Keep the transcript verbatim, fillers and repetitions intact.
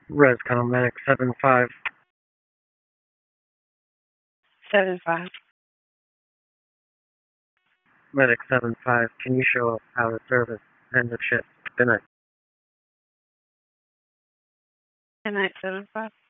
Rescom Medic seven five. seven five. Medic seven five, can you show up out of service? End of shift. Good night. Good night, seven five.